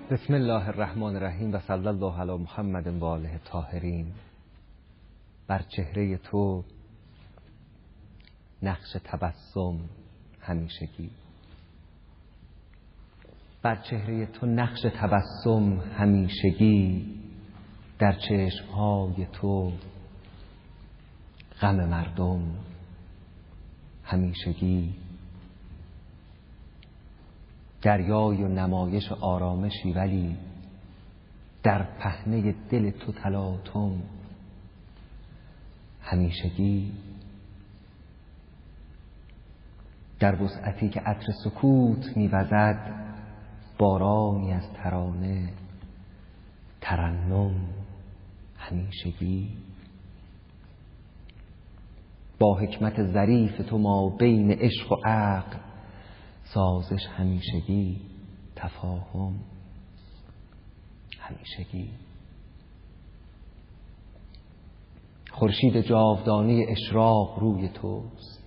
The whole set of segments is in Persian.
بسم الله الرحمن الرحیم و صلی الله علی محمد و آله الطاهرین. بر چهره تو نقش تبسم همیشگی، بر چهره تو نقش تبسم همیشگی، در چشمهای تو غم مردم همیشگی. دریای و نمایش آرامشی ولی در پهنه دل تو تلاطم همیشگی. در وسعتی که عطر سکوت می‌وزد بارانی از ترانه ترنم همیشگی. با حکمت ظریف تو ما بین عشق و عقل سازش همیشگی، تفاهم همیشگی. خورشید جاودانه اشراق روی توست،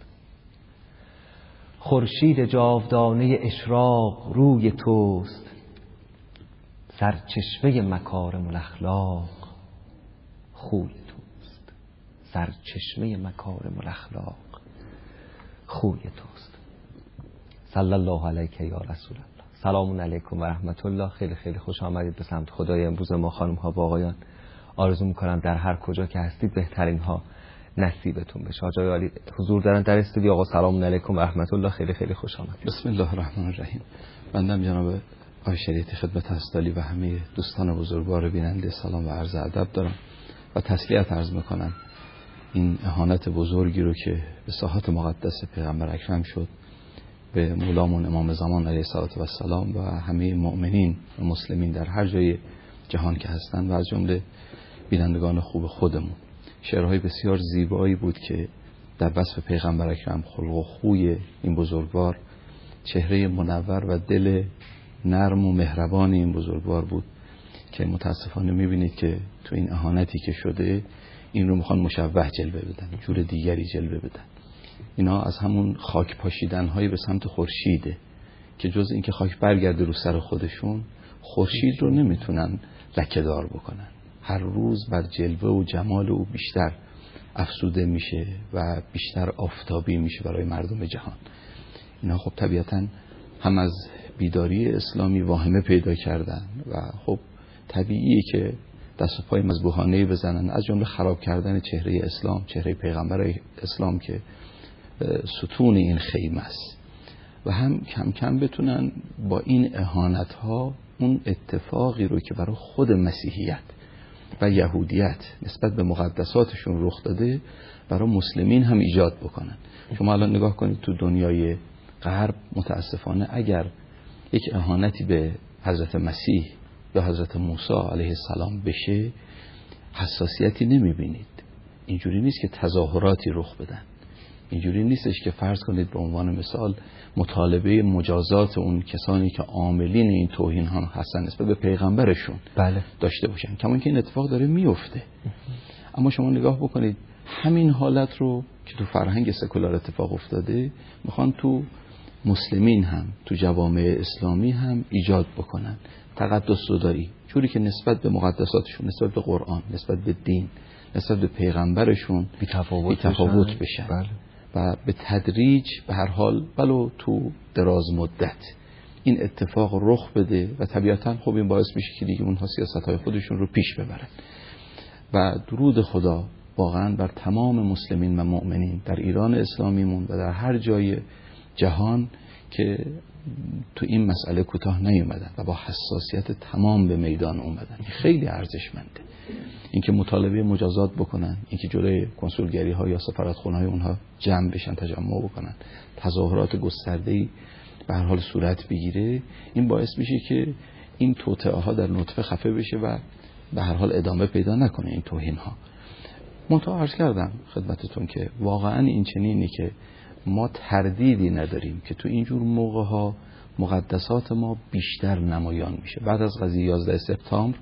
خورشید جاودانه اشراق روی توست، سرچشمه مکارم الاخلاق خوی توست، سرچشمه مکارم الاخلاق خوی توست. صلی الله علیک یا رسول الله. سلام علیکم و رحمت الله. خیلی خیلی خوش آمدید به سمت خدای امروز ما خانم ها و آقایان. آرزو میکنم در هر کجا که هستید بهترین ها نصیبتون بشه. آقای عالی حضور دارن در استودیو. آقا سلام علیکم و رحمت الله. خیلی خیلی خوش آمدید. بسم الله الرحمن الرحیم. بنده جناب آقای شریعتی خدمت استالی و همه دوستان بزرگوار بیننده سلام و عرض ادب دارم و تسلیت عرض میکنم. این اهانت بزرگی رو که به ساحات مقدس پیغمبر اکرم شد به مولامون امام زمان علیه السلام و همه مؤمنین و مسلمین در هر جای جهان که هستند و از جمله بینندگان خوب خودمون، شعرهای بسیار زیبایی بود که در وصف پیغمبر اکرم، خلق و خوی این بزرگوار، چهره منور و دل نرم و مهربان این بزرگوار بود که متاسفانه میبینید که تو این اهانتی که شده این رو میخوان مشوه جلوه بدن، جور دیگری جلوه بدن. اینا از همون خاک پاشیدن های به سمت خورشیده که جز این که خاک برگرده رو سر خودشون، خورشید رو نمیتونن لکه‌دار بکنن. هر روز بر جلوه و جمال او بیشتر افسوده میشه و بیشتر آفتابی میشه برای مردم جهان. اینا خب طبیعتاً هم از بیداری اسلامی واهمه پیدا کردن و خب طبیعیه که دست و پای مذبوحانه‌ای بزنن، از جمله خراب کردن چهره اسلام، چهره پیغمبر اسلام که ستون این خیمه است، و هم کم کم بتونن با این اهانت ها اون اتفاقی رو که برای خود مسیحیت و یهودیت نسبت به مقدساتشون رخ داده برای مسلمین هم ایجاد بکنن. شما الان نگاه کنید تو دنیای غرب متاسفانه اگر یک اهانتی به حضرت مسیح یا حضرت موسی علیه السلام بشه حساسیتی نمیبینید. اینجوری نیست که تظاهراتی رخ بدن، اینجوری نیستش که فرض کنید به عنوان مثال مطالبه مجازات اون کسانی که عاملین این توهین ها هستن نسبت به پیغمبرشون داشته باشن، کما اینکه این اتفاق داره میفته. اما شما نگاه بکنید همین حالت رو که تو فرهنگ سکولار اتفاق افتاده میخوان تو مسلمین هم، تو جوامع اسلامی هم ایجاد بکنن. تقدس زدایی، جوری که نسبت به مقدساتشون، نسبت به قرآن، نسبت به دین، نسبت به پیغمبرشون بی‌تفاوت بشن. بله. و به تدریج به هر حال ولو تو دراز مدت این اتفاق رخ بده و طبیعتاً خب این باعث میشه که دیگه اونها سیاست‌های خودشون رو پیش ببرن. و درود خدا واقعاً بر تمام مسلمین و مؤمنین در ایران اسلامیمون و در هر جای جهان که تو این مسئله کوتاه نیومدن و با حساسیت تمام به میدان اومدن. خیلی ارزشمنده اینکه مطالبه مجازات بکنن، اینکه جلوی کنسولگری ها یا سفارتخانه های اونها جمع بشن، تجمع بکنن، تظاهرات گسترده‌ای به هر حال صورت بگیره. این باعث میشه که این توطئه ها در نطفه خفه بشه و به هر حال ادامه پیدا نکنه این توهین ها. منتها عرض کردم خدمتتون که واقعا این چنینی که ما تردیدی نداریم که تو اینجور موقع ها مقدسات ما بیشتر نمایان میشه. بعد از قضیه 11 سپتامبر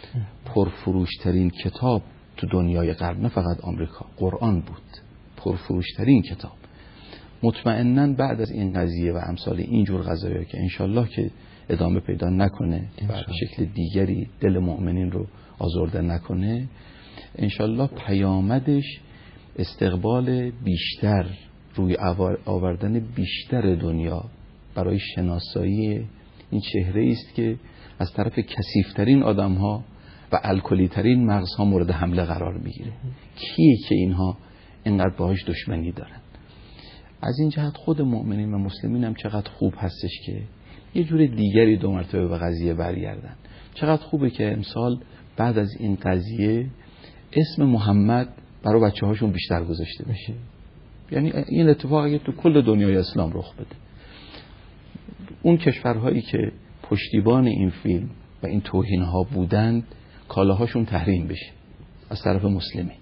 پرفروشترین کتاب تو دنیای غرب، نه فقط آمریکا، قرآن بود. پرفروشترین کتاب. مطمئناً بعد از این قضیه و امثال اینجور قضایا که انشالله که ادامه پیدا نکنه و به شکل دیگری دل مؤمنین رو آزرده نکنه، انشالله پیامدش استقبال بیشتر، روی آوردن بیشتر دنیا برای شناسایی این چهره است که از طرف کثیف‌ترین آدم‌ها و الکلی‌ترین مغزها مورد حمله قرار میگیره. کیه که اینها اینقدر باهاش دشمنی دارن؟ از این جهت خود مؤمنین و مسلمین هم چقدر خوب هستش که یه جور دیگری دو مرتبه به قضیه برگردن. چقدر خوبه که امسال بعد از این قضیه اسم محمد برای بچه‌هاشون بیشتر گذاشته بشه. یعنی این اتفاق اگه تو کل دنیای اسلام رخ بده، اون کشورهایی که پشتیبان این فیلم و این توهین‌ها بودند کالاهاشون تحریم بشه از طرف مسلمین.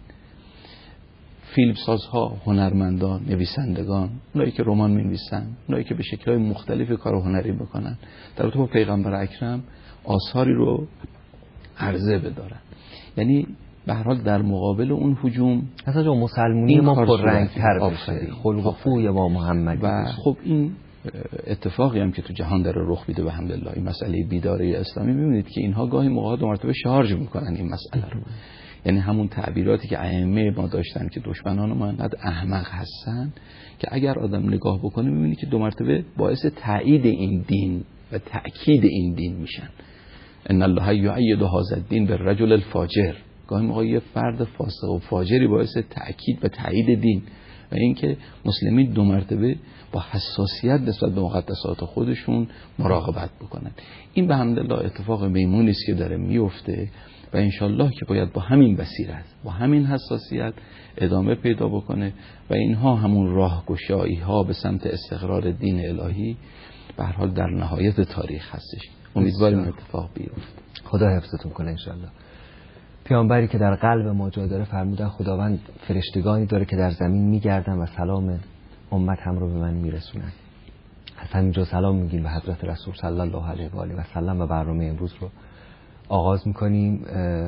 فیلمسازها، هنرمندان، نویسندگان، اونایی که رمان می‌نویسن، اونایی که به شکل‌های مختلف کار هنری میکنن، در رابطه با پیغمبر اکرم آثاری رو عرضه بدارن. یعنی به هر حال در مقابل اون هجوم اصلا جو مسلمونی ما پررنگ‌تر بشه، خلق و خوی ما محمدی و خب این اتفاقی هم که تو جهان داره رخ میده به حمدالله، این مسئله بیداری اسلامی، می‌بینید که اینها گاهی موقع دو مرتبه شارژ میکنن این مسئله رو. یعنی همون تعبیراتی که ائمه ما داشتن که دشمنان ما انقدر احمق هستن که اگر آدم نگاه بکنه می‌بینی که دو مرتبه باعث تایید این دین و تأکید این دین میشن. ان الله یؤید هذا الدین بالرجل الفاجر. گاهی موقع یه فرد فاسق و فاجری باعث تأکید و تایید دین و اینکه مسلمین دو مرتبه با حساسیت نسبت به مقدسات خودشون مراقبت بکنن. این به حمدالله اتفاق میمونی است که داره میفته و انشالله که باید با همین بصیرت، با همین حساسیت ادامه پیدا بکنه و اینها همون راهگشایی ها به سمت استقرار دین الهی به هر حال در نهایت تاریخ هستش. امیدواریم اتفاق بیفته. خدا حفظتون کنه انشالله. پیامبری که در قلب ما جا داره فرمودن خداوند فرشتگانی داره که در زمین میگردن و سلام امت هم رو به من میرسونن. از همینجا سلام میگیم به حضرت رسول صلی الله علیه و آله و سلم و برنامه امروز رو آغاز میکنیم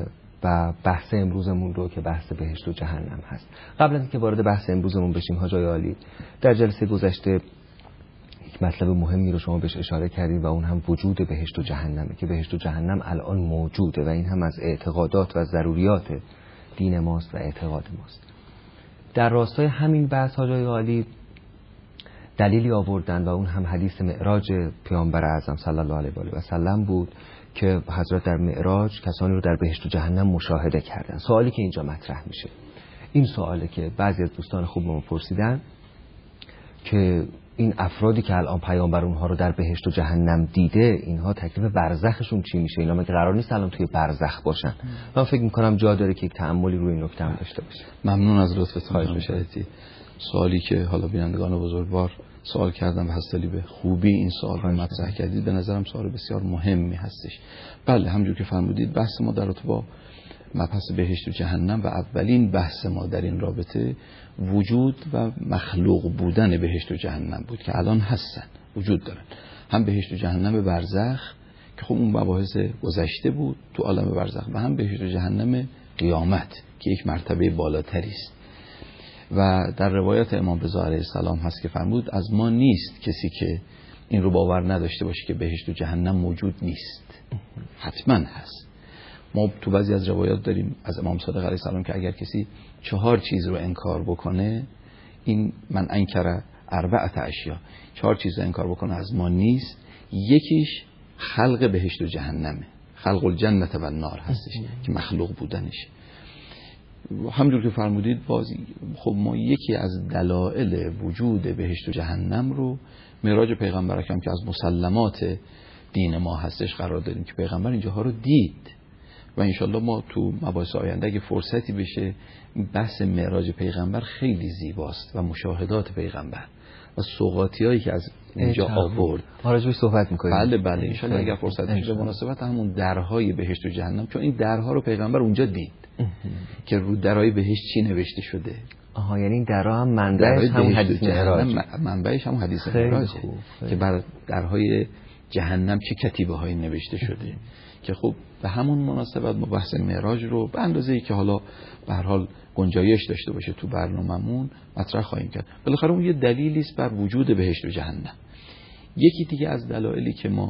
و بحث امروزمون رو که بحث بهشت و جهنم هست. قبل از اینکه وارد بحث امروزمون بشیم حاج آقای عالی، در جلسه گذشته یک مطلب مهمی رو شما بهش اشاره کردید و اون هم وجود بهشت و جهنمه که بهشت و جهنم الان موجوده و این هم از اعتقادات و ضروریات دین ماست و اعتقاد ماست. در راستای همین بحث حاج آقای عالی دلیلی آوردن و اون هم حدیث معراج پیامبر اعظم صلی الله علیه و آله و سلم بود که حضرت در معراج کسانی رو در بهشت و جهنم مشاهده کردن. سوالی که اینجا مطرح میشه این سواله که بعضی از دوستان خوب ما پرسیدن که این افرادی که الان پیامبر اونها رو در بهشت و جهنم دیده، اینها تکلیف برزخشون چی میشه؟ اینا مگه قرار نیست الان توی برزخ باشن؟ من فکر میکنم جا داره که یک تأملی روی این نکته هم داشته باشه. ممنون از لطفتون شریعتی. سوالی که حالا بینندگان بزرگوار سوال کردم و حسلی به خوبی این سوال رو مطرح کردید، به نظرم سوال بسیار مهمی هستش. بله، همونجور که فرمودید بحث ما در رابطه با مبحث بهشت و جهنم و اولین بحث ما در این رابطه وجود و مخلوق بودن بهشت و جهنم بود که الان هستن، وجود دارن. هم بهشت و جهنم برزخ که خب اون مباحث گذشته بود تو عالم برزخ و هم بهشت و جهنم قیامت که یک مرتبه بالاتری است. و در روایت امام رضا علیه السلام هست که فرمود از ما نیست کسی که این رو باور نداشته باشه که بهشت و جهنم موجود نیست. حتما هست. ما تو بعضی از روایات داریم از امام صادق علیه السلام که اگر کسی 4 چیز رو انکار بکنه، این من انکر 4 اشیا، 4 چیز رو انکار بکنه از ما نیست. یکیش خلق بهشت و جهنمه، خلق الجنه و النار هستش که مخلوق بودنش. همونجور که فرمودید بازی خب ما یکی از دلایل وجود بهشت و جهنم رو معراج پیغمبر اکرم که از مسلمات دین ما هستش قرار دادیم که پیغمبر اینجاها رو دید و انشالله ما تو مباحث آینده اگه فرصتی بشه بحث معراج پیغمبر خیلی زیباست و مشاهدات پیغمبر و سوغاتیایی که از اینجا آورد راجعش صحبت می‌کنیم. بله انشالله اگر فرصت بشه به مناسبت همون درهای بهشت و جهنم، چون این درها رو پیغمبر اونجا دید که رو درهای بهشت چی نوشته شده. آها، یعنی این درها هم منبعش هم حدیث معراج، منبعش هم حدیث معراج که بر درهای جهنم چه کتیبه هایی نوشته شده که خب به همون مناسبت ما بحث معراج رو به اندازه‌ای که حالا به هر حال گنجایش داشته باشه تو برنامه‌مون مطرح خواهیم کرد. بالاخره اون یه دلیلی است بر وجود بهشت و جهنم. یکی دیگه از دلایلی که ما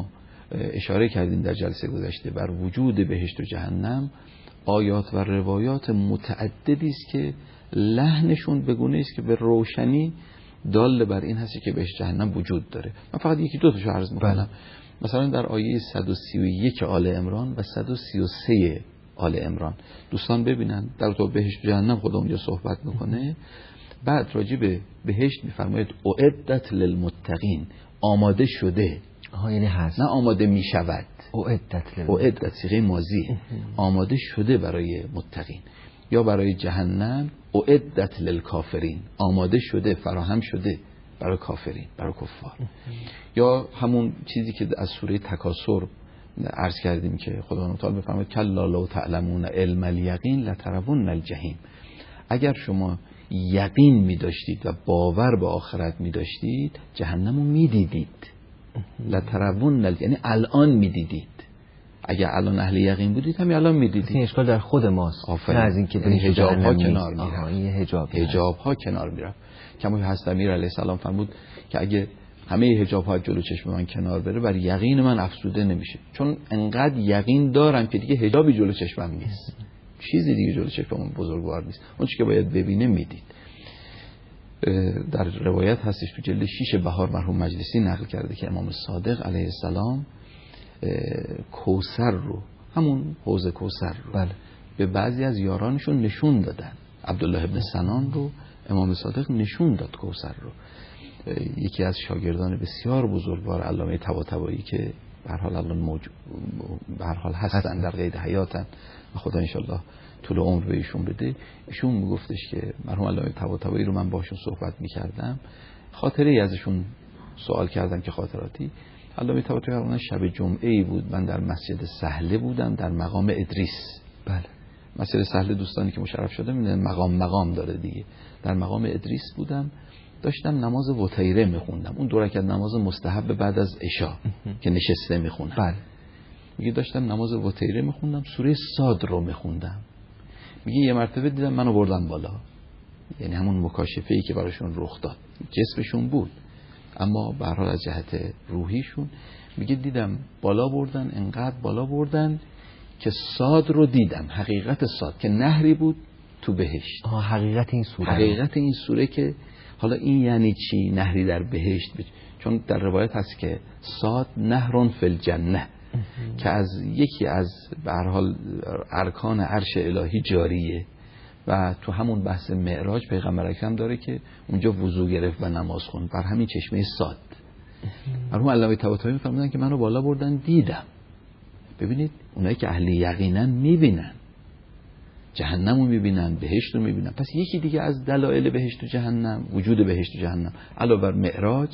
اشاره کردیم در جلسه گذشته بر وجود بهشت و جهنم آیات و روایات متعددی است که لحنشون به گونه است که به روشنی دال بر این هستی که بهشت جهنم وجود داره. من فقط یکی دو تاشو عرض می‌کنم. مثلا در آیه 131 آل عمران و 133 آل عمران دوستان ببینن در تو بهشت و جهنم خدا اونجا صحبت میکنه، بعد راجع به بهشت میفرماید اعدت للمتقین، آماده شده. یعنی هست، نه آماده میشود. اعدت صیغه ماضی، آماده شده برای متقین. یا برای جهنم اعدت للکافرین، آماده شده، فراهم شده برای کافرین، برای کفار. یا همون چیزی که از سوره تکاثر عرض کردیم که خداوند تعالی بفرماید کلا لو تعلمون علم الیقین لترون الجحیم، اگر شما یقین می داشتید و باور به آخرت می داشتید جهنم رو می دیدید. لترون یعنی الان می دیدید. اگر الان اهل یقین بودید همین الان می دیدید. این اشکال در خود ماست. آفرین. نه از این که حجاب ها کنار می رفت. این حجاب ها کنار می رفت. کما که حضرت امیر علیه السلام فرمود که اگه همه حجاب ها جلو چشم من کنار بره بر یقین من افسوده نمیشه، چون انقدر یقین دارم که دیگه حجابی جلو چشمم نیست، چیزی دیگه جلو چشمم بزرگوار نیست، اون چیزی که باید ببینه میدید. در روایت هستش تو جلد 6 بهار مرحوم مجلسی نقل کرده که امام صادق علیه السلام کوثر رو، همون حوض کوثر رو به بعضی از یارانشون نشون دادن. عبدالله ابن سنان رو امام صادق نشون داد کوثر رو. یکی از شاگردان بسیار بزرگوار علامه طباطبایی که به هر حال الان به هر حال هستن، در قید حیاتن و خدا انشالله طول عمر به ایشون بده، ایشون میگفتش که مرحوم علامه طباطبایی رو من باشون صحبت میکردم، خاطره ازشون سوال کردم که خاطراتی. علامه طباطبایی شب جمعه ای بود، من در مسجد سهله بودم در مقام ادریس. بله، مسجد سهله دوستانی که مشرف شده میدونن مقام داره دیگه. در مقام ادریس بودم، داشتم نماز وتیره میخوندم، اون 2 رکعت نماز مستحب بعد از عشا که نشسته میخونم. بله. میگه داشتم نماز وتیره میخوندم، سوره صاد رو میخوندم. میگه یه مرتبه دیدم منو بردن بالا، یعنی همون مکاشفه‌ای که براشون رخ داد، جسمشون بود اما به هر حال از جهت روحیشون، میگه دیدم بالا بردن، انقدر بالا بردن که صاد رو دیدم، حقیقت صاد که نهری بود تو بهشت. حقیقت این سوره که حالا این یعنی چی نهری در بهشت؟ چون در روایت هست که صاد نهرون فی الجنه، که از یکی از به هر حال ارکان عرش الهی جاریه و تو همون بحث معراج پیغمبر اکرم داره که اونجا وضو گرفت و نماز خوند بر همین چشمه صاد. مرحوم علامه طباطبایی میفرمودن که منو بالا بردن دیدم. ببینید اونایی که اهل یقینن میبینن جهنم رو میبینن، بهشت رو میبینن. پس یکی دیگه از دلایل بهشت و جهنم، وجود بهشت و جهنم علاوه بر معراج،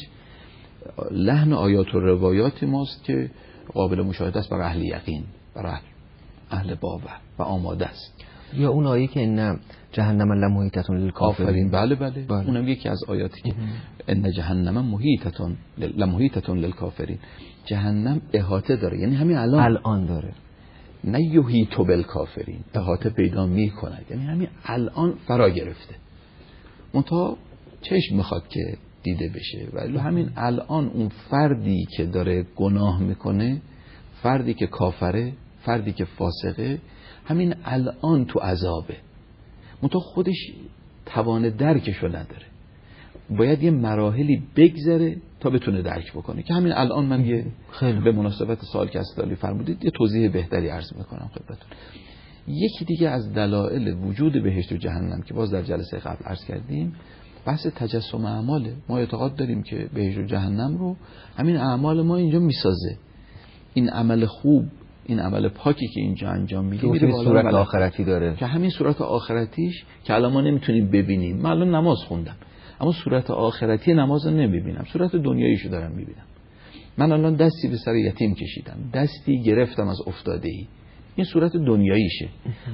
لحن آیات و روایات ماست که قابل مشاهده است برای اهل یقین، برای اهل باور و آماده است. یا اون آیه که ان جهنم لمحیطة للکافرین. بله. اونم یکی از آیاتی که ان جهنم لمحیطة للکافرین، جهنم احاطه داره، یعنی همین الان داره، نه یحیط بالکافرین، احاطه پیدا میکند، یعنی همین الان فرا گرفته. منتها چشم میخواد که دیده بشه، ولی همین الان اون فردی که داره گناه میکنه، فردی که کافره، فردی که فاسقه، همین الان تو عذابه، منتها خودش توان درکشو نداره، باید یه مراحلی بگذره تا بتونه درک بکنه، که همین الان من یه به مناسبت سوال که استالی فرمودید یه توضیح بهتری عرض میکنم خدمتتون. یکی دیگه از دلایل وجود بهشت و جهنم که باز در جلسه قبل عرض کردیم، بحث تجسم اعماله. ما اعتقاد داریم که بهشت و جهنم رو همین اعمال ما اینجا میسازه. این عمل خوب، این عمل پاکی که اینجا انجام میدیم میره صورت آخرتی داره، که همین صورت آخرتیش که الان ما نمیتونیم ببینیم. من الان نماز خوندم اما صورت آخرتی نماز رو نمیبینم، صورت دنیاییشو دارم میبینم. من الان دستی به سر یتیم کشیدم، دستی گرفتم از افتاده‌ای، این صورت دنیاییشه.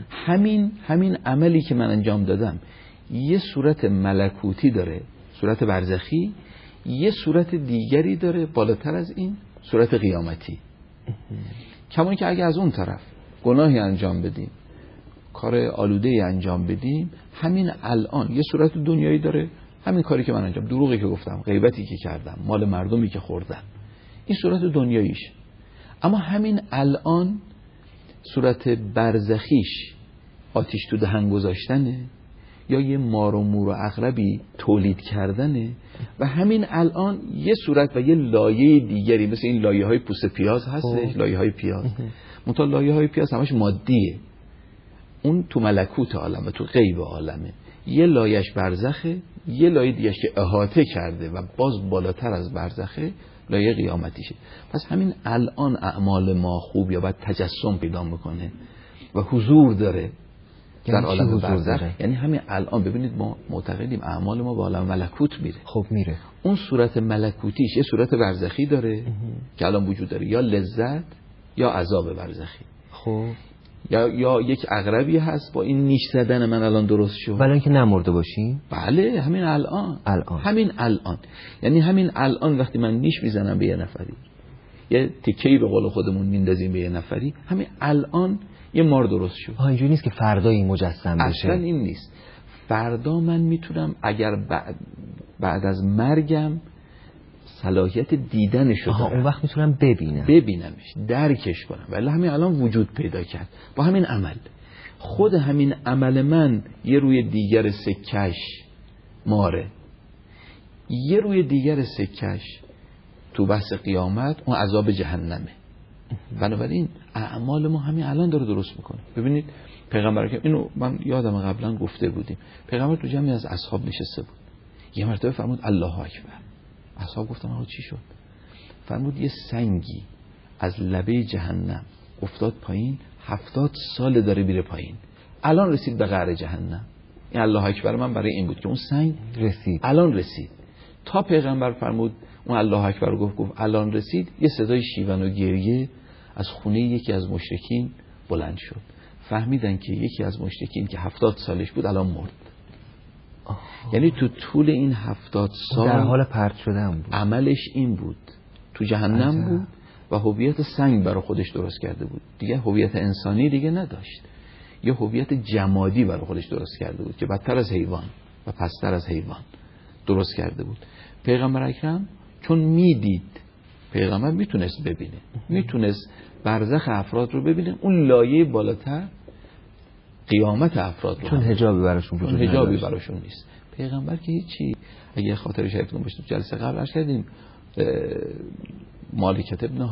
همین عملی که من انجام دادم یه صورت ملکوتی داره، صورت برزخی، یه صورت دیگری داره بالاتر از این، صورت قیامتی. کما که اگه از اون طرف گناهی انجام بدیم، کار آلوده‌ای انجام بدیم، همین الان یه صورت دنیایی داره، همین کاری که من انجام، دروغی که گفتم، غیبتی که کردم، مال مردمی که خوردم، این صورت دنیاییش. اما همین الان صورت برزخیش آتیش تو دهن گذاشتنه یا یه مار و مور و عقربی تولید کردنه و همین الان یه صورت و یه لایه دیگری مثل این لایه های پوست پیاز هستش، لایه های پیاز منتها لایه های پیاز همش مادیه، اون تو ملکوت عالمه، تو غیب عالمه. یه لایهش برزخه، یه لایه دیگهش که احاطه کرده و باز بالاتر از برزخه لایه قیامتیشه. پس همین الان اعمال ما خوب یا باید تجسم پیدا میکنه و حضور داره در عالم برزخ. یعنی همین الان ببینید ما معتقدیم اعمال ما به عالم ملکوت میره. خب میره. اون صورت ملکوتیش یه صورت برزخی داره که الان وجود داره، یا لذت یا عذاب برزخی. خب یا یک عقربی هست با این نیش زدن من الان درست شد. ولی اینکه نمرده باشیم. بله همین الان. همین الان. یعنی همین الان وقتی من نیش میزنم به یه نفری، یه تکه‌ای به قول خودمون میندازیم به یه نفری، همین الان یه مار درست شد. اینجوری نیست که فردا این مجسم بشه. اصلا این نیست. فردا من میتونم اگر بعد از مرگم صلاحیت دیدنش رو دارم، اون وقت میتونم ببینمش، درکش کنم. ولی همین الان وجود پیدا کرد با همین عمل. خود همین عمل من یه روی دیگر سکش ماره، یه روی دیگر سکش تو بحث قیامت اون عذاب جهنمه. بنابراین اعمال ما همین الان داره درست میکنه. ببینید پیغمبر که اینو من یادم قبلا گفته بودیم، پیغمبر تو جمعی از اصحاب نشسته بود، یه مرتبه فرمود الله اکبر. اصحاب گفتن آقا چی شد؟ فرمود یه سنگی از لبه جهنم افتاد پایین، 70 سال داره میره پایین، الان رسید به قعر جهنم. این الله اکبر من برای این بود که اون سنگ رسید، الان رسید. تا پیغمبر فرمود اون الله اکبر گفت الان رسید، یه صدای شیون و گریه از خونه یکی از مشرکین بلند شد. فهمیدن که یکی از مشرکین که 70 سالش بود الان مرد. یعنی تو طول این 70 سال در حال پرت شدن بود. عملش این بود، تو جهنم بود و هویت سنگ برای خودش درست کرده بود. دیگه هویت انسانی دیگه نداشت، یه هویت جمادی برای خودش درست کرده بود که بدتر از حیوان و پستر از حیوان درست کرده بود. پیغمبر اکرم چون میدید، پیغمبر میتونست ببینه، میتونست برزخ افراد رو ببینه، اون لایه بالاتر قیامت افراد رو، چون حجابی براشون وجود نداشت. حجابی براشون نیست. پیغمبر که هیچی. اگه خاطر شایفتون باشه جلسه قبل عرض کردیم مالکت ابن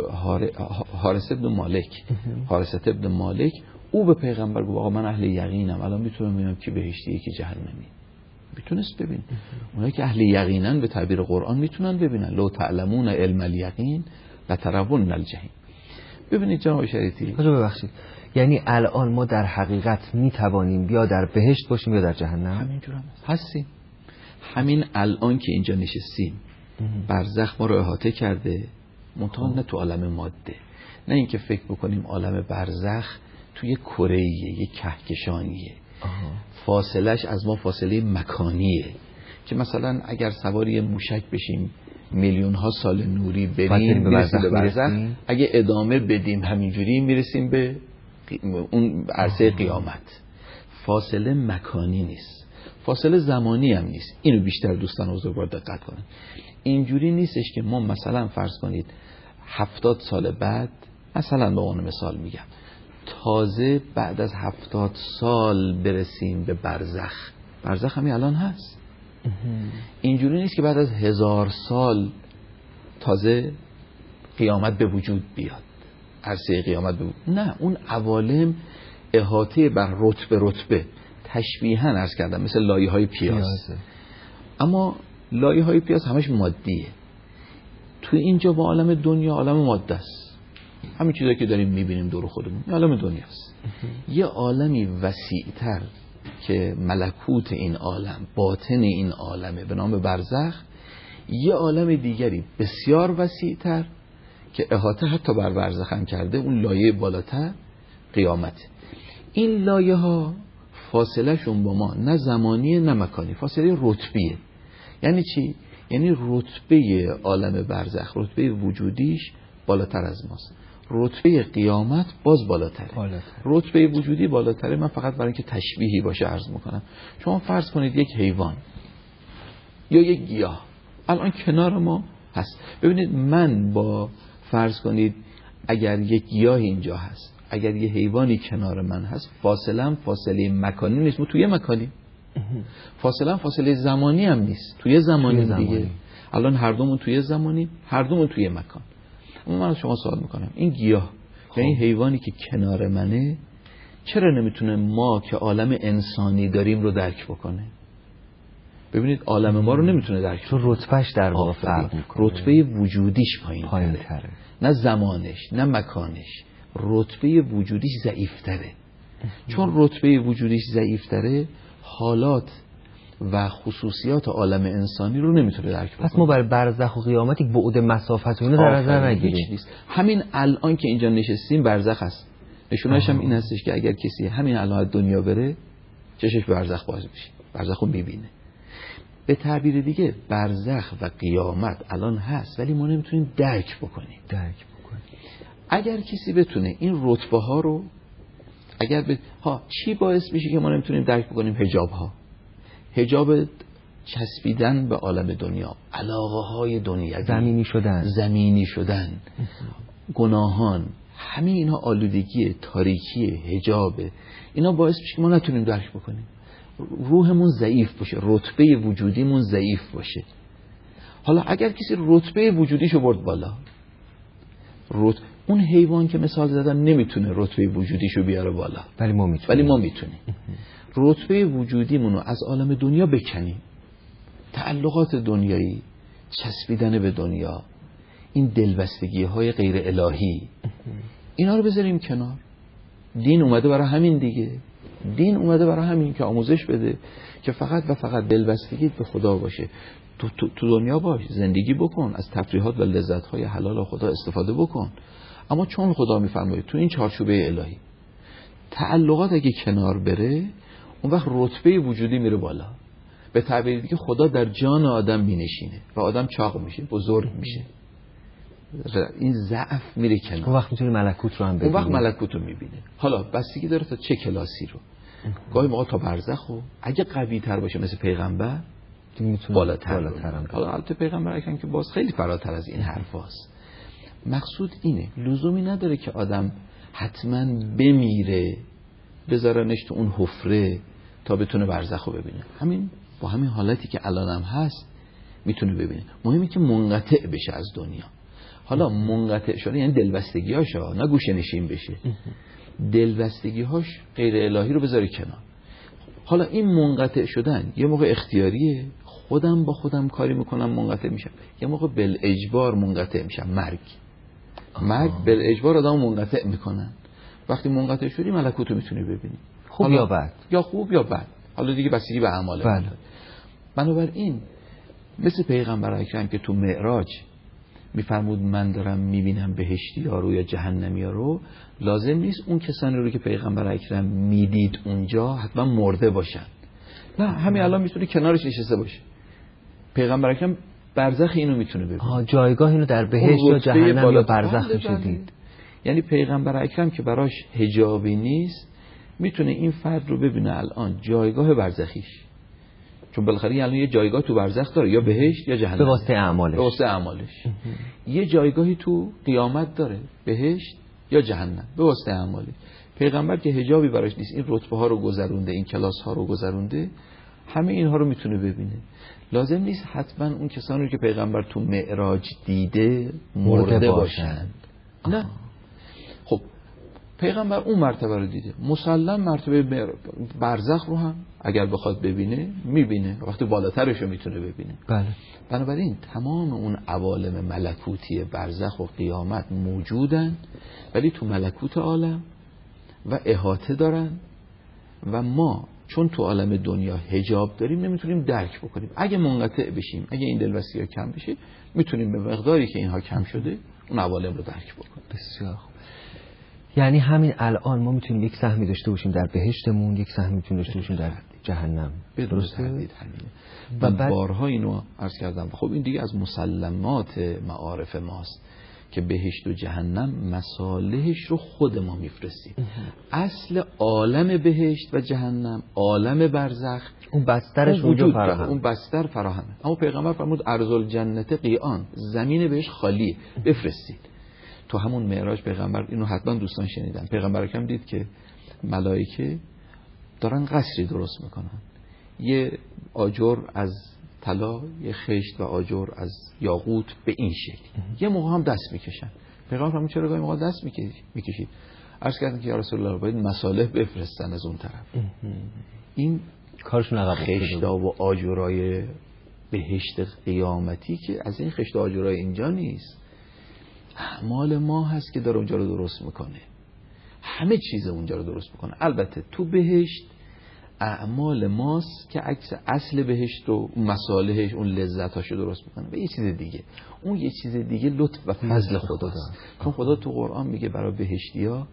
حارث ابن مالک، حارث ابن مالک، او به پیغمبر گفت آقا من اهل یقینم، الان میتونم ببینم که بهشتیه که جهنمی. میتونست ببین. اونایی که اهل یقینن به تعبیر قرآن میتونن ببینن. لو تعلمون علم الیقین لترون الجحیم. ببینید جناب شریعتی، ببخشید، یعنی الان ما در حقیقت میتوانیم یا در بهشت باشیم یا در جهنم. همینجور هستیم. همین الان که اینجا نشستیم برزخ ما رو احاطه کرده، منتها نه تو عالم ماده، نه اینکه فکر بکنیم عالم برزخ توی کره‌ایه، یک کهکشانیه. فاصلش از ما فاصله مکانیه که مثلا اگر سواری موشک بشیم میلیون ها سال نوری بریم میرسیم به برزخ، اگه ادامه بدیم همینجوری میرسیم به اون عرصه قیامت. فاصله مکانی نیست، فاصله زمانی هم نیست. اینو بیشتر دوستان بزرگوار دقت کنن. اینجوری نیستش که ما مثلا فرض کنید 70 سال بعد، مثلا به عنوان مثال میگم، تازه بعد از 70 سال برسیم به برزخ. برزخ همین الان هست. اینجوری نیست که بعد از 1000 سال تازه قیامت به وجود بیاد، عرصه قیامت به وجود. نه، اون عوالم احاطه بر رتبه تشبیهاً عرض کردم مثل لایه های پیاز. اما لایه های پیاز همش مادیه. تو اینجا با عالم دنیا عالم ماده است. همین چیزایی که داریم میبینیم دور خودمون عالم دنیاست. یه عالمی وسیع‌تر که ملکوت این عالم، باطن این عالمه، به نام برزخ. یه عالم دیگری بسیار وسیع‌تر که احاطه حتی بر برزخ هم کرده، اون لایه بالاتر قیامت. این لایه ها فاصله شون با ما نه زمانی نه مکانی، فاصله رتبیه. یعنی چی؟ یعنی رتبه عالم برزخ، رتبه وجودیش بالاتر از ماست، رتبه قیامت باز بالاتره. رتبه وجودی بالاتره. من فقط برای اینکه تشبیهی باشه عرض میکنم. شما فرض کنید یک حیوان یا یک گیاه الان کنار ما هست. ببینید من با فرض کنید اگر یک گیاه اینجا هست، اگر یه حیوانی کنار من هست، فاصله مکانی نیست، ما توی مکانیم. فاصله زمانی هم نیست، توی زمانی دیگه. الان هر دومون توی زمانی، هر دومون توی مکان. اما من از شما سوال میکنم، این گیاه یا این حیوانی که کنار منه چرا نمیتونه ما که عالم انسانی داریم رو درک بکنه؟ ببینید عالم ما رو نمیتونه درک کنه، تو رتبهش در واقع فرق میکنه، رتبه وجودیش پایین‌تره، نه زمانش نه مکانش، رتبه وجودیش ضعیف‌تره. چون رتبه وجودیش ضعیف‌تره، حالات و خصوصیات عالم انسانی رو نمیتونه درک بکنه. پس ما برای برزخ و قیامت یک بعد مسافت اونو در نظر نگیریم. همین الان که اینجا نشستیم برزخ هست. نشونش هم این هستش که اگر کسی همین الان از دنیا بره، چشش به برزخ باز میشه، برزخ رو میبینه. به تعبیر دیگه برزخ و قیامت الان هست، ولی ما نمیتونیم درک بکنیم. اگر کسی بتونه این رتبه ها رو چی باعث میشه که ما نمیتونیم درک بکنیم؟ حجاب چسبیدن به عالم دنیا، علاقه های دنیا، زمینی شدن، گناهان، همه اینا، آلودگی، تاریکی، حجاب، اینا باعث میشه که ما نتونیم درک بکنیم. روحمون ضعیف باشه، رتبه وجودیمون ضعیف باشه. حالا اگر کسی رتبه وجودیشو برد بالا، اون حیوان که مثال زدم نمیتونه رتبه وجودیشو بیاره بالا، ولی ما میتونیم رتبه وجودیمون رو از عالم دنیا بکنیم. تعلقات دنیایی، چسبیدن به دنیا، این دلبستگی های غیر الهی، اینا رو بذاریم کنار. دین اومده برای همین دیگه. دین اومده برای همین که آموزش بده که فقط و فقط دلبستگی به خدا باشه. تو دنیا باش، زندگی بکن، از تفریحات و لذت‌های حلال خدا استفاده بکن، اما چون خدا میفرماید تو این چارچوبه الهی، تعلقات اگه کنار بره، اون وقت رتبه وجودی میره بالا. به تعبیر دیگه خدا در جان آدم مینشینه و آدم چاق میشه، بزرگ میشه، این ضعف میره کنار. اون وقت میتونی ملکوت رو هم ببینی. اون وقت ملکوت رو میبینه. حالا بستگی داره تا چه کلاسی رو. گاهی موقع تا برزخ و اگه قوی تر باشه مثل پیغمبر بالاتر. حالا البته پیغمبر اکرم که باز خیلی فراتر از این حرف هست. مقصود اینه، لزومی نداره که آدم حتما بمیره بذارنش تو اون حفره تا بتونه برزخ رو ببینه. با همین حالتی که الانم هست میتونه ببینه. مهمه که منقطع بشه از دنیا. حالا منقطع شده یعنی دلبستگی‌هاش، نه گوشه نشین بشه. دلبستگی‌هاش غیر الهی رو بذاره کنار. حالا این منقطع شدن یه موقع اختیاریه، خودم با خودم کاری میکنم منقطع میشم، یه موقع بالاجبار منقطع میشم. مرگ بالاجبار آدم منقطع میکنن. وقتی منقطع شدی ملکوت رو میتونی ببینی، خوب یا بد، یا خوب یا بد. حالا دیگه بستگی به اعمال. بنابراین مثل پیغمبر اکرم که تو معراج میفرمود من دارم میبینم بهشتی ها رو یا جهنمی ها رو، لازم نیست اون کسانی رو که پیغمبر اکرم میدید اونجا حتما مرده باشن. نه، همین الان میتونه کنارش نشسته باشه. پیغمبر اکرم برزخ اینو میتونه ببینه. جایگاه اینو در بهشت یا جهنم یا برزخ میشه دید. یعنی پیغمبر اکرم که براش حجابی نیست، میتونه این فرد رو ببینه الان جایگاه برزخیش، چون بالاخره الان یه جایگاه تو برزخ داره، یا بهشت یا جهنم، به واسطه اعمالش. یه جایگاهی تو قیامت داره، بهشت یا جهنم، به واسطه اعمالش. پیغمبر که حجابی براش نیست، این رتبه ها رو گذرونده، این کلاس ها رو گذرونده، همه اینها رو میتونه ببینه. لازم نیست حتما اون کسانی رو که پیغمبر تو معراج دیده مرده باشند. نه، خب پیغمبر اون مرتبه رو دیده، مسلم مرتبه برزخ رو هم اگر بخواد ببینه میبینه، وقتی بالاترش رو میتونه ببینه. بله. بنابراین تمام اون عوالم ملکوتی برزخ و قیامت موجودن، ولی تو ملکوت عالم و احاطه دارن و ما چون تو عالم دنیا حجاب داریم نمیتونیم درک بکنیم. اگه منقطع بشیم، اگه این دلبستگی‌ها کم بشه، میتونیم به مقداری که اینها کم شده اون عوالم رو درک بکنیم. بسیار خوب. یعنی همین الان ما میتونیم یک سهمی داشته باشیم در بهشتمون، یک سهمی میتونیم داشته باشیم در جهنم. درسته؟ همینه. و بارها اینو عرض کردم. خب این دیگه از مسلمات معارف ماست که بهشت و جهنم مصالحش رو خود ما میفرستیم. اصل عالم بهشت و جهنم، عالم برزخ، اون بسترش وجود فراهم، اون بستر فراهمه. اما پیغمبر فرمود ارض الجنت قیعان، زمین بهش خالیه، بفرستید. تو همون معراج پیغمبر، اینو حتما دوستان شنیدن، پیغمبر اکرم دید که ملائکه دارن قصری درست میکنن، یه آجر از طلا، یه خشت و آجر از یاقوت به این شکل، یه موقع هم دست میکشن. پیغمبر فرمود چرا گاهی موقع دست میکشید؟ عرض کردن که یا رسول الله باید مصالح بفرستن از اون طرف. این کارشون عقب خشتا و آجرای بهشت قیامتی که از این خشت و آجرای اینجا نیست، اعمال ما هست که داره اونجا رو درست میکنه، همه چیز اونجا رو درست میکنه. البته تو بهشت اعمال ماست که عکس اصل بهشت و مصالحش، اون لذتاشو درست میکنه. و یه چیز دیگه، اون یه چیز دیگه لطف و فضل خداست. چون خدا تو قرآن میگه برای بهشتیا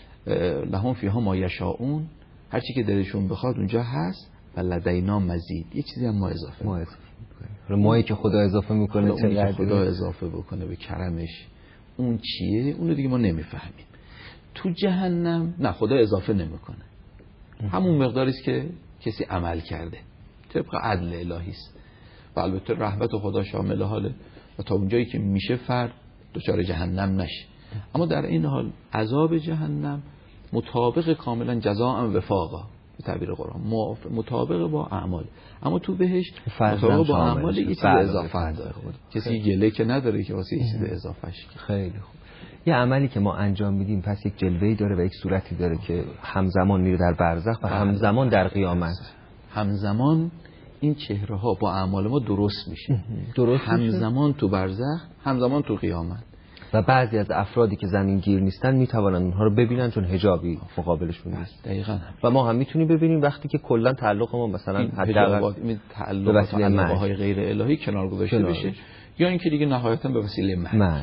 لهم فیها ما یشاؤون، هر چی که دلشون بخواد اونجا هست، و لدینا مزید، یه چیزی هم ما اضافه میکنه. مایی که خدا اضافه میکنه، اونی که خدا اضافه بکنه به کرمش، اون چیه؟ اونو دیگه ما نمیفهمیم. تو جهنم نه، خدا اضافه نمیکنه، همون مقداری است که کسی عمل کرده، طبق عدل الهی است. و البته رحمت خدا شامل حاله و تا اونجایی که میشه فرد دچار جهنم نشه. اما در این حال عذاب جهنم مطابق کاملا جزاء وفاقا به تعبیر قرآن، مطابق با اعمال. اما تو بهشت مطابق با اعمال یه چیز اضافه داره، کسی گله که نداره که واسه یه چیز اضافهش. خیلی خوب. یه عملی که ما انجام میدیم پس یک جلوه‌ای داره و یک صورتی داره که همزمان میره در برزخ و همزمان در قیامت. همزمان این چهره ها با اعمال ما درست میشه، همزمان تو برزخ، همزمان تو قیامت. و بعضی از افرادی که زمین گیر نیستن میتوانن اونها رو ببینن چون حجابی مقابلشون نیست. دقیقاً. و ما هم میتونیم ببینیم وقتی که کلا تعلق ما مثلا حداقل به وسیله معهای غیر الهی کنار گذاشته بشه، یا اینکه دیگه نهایتا به وسیله مرگ.